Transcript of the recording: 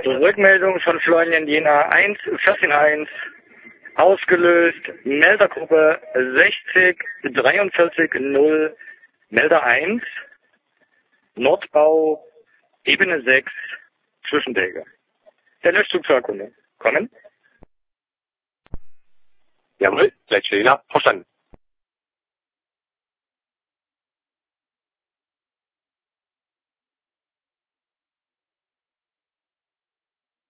Rückmeldung von Florian Jena 1, 14.1, ausgelöst, Meldergruppe 60 43 0, Melder 1, Nordbau, Ebene 6, Zwischendecke. Der Löschzug zur Erkundung. Kommen? Jawohl, gleich Jena, verstanden.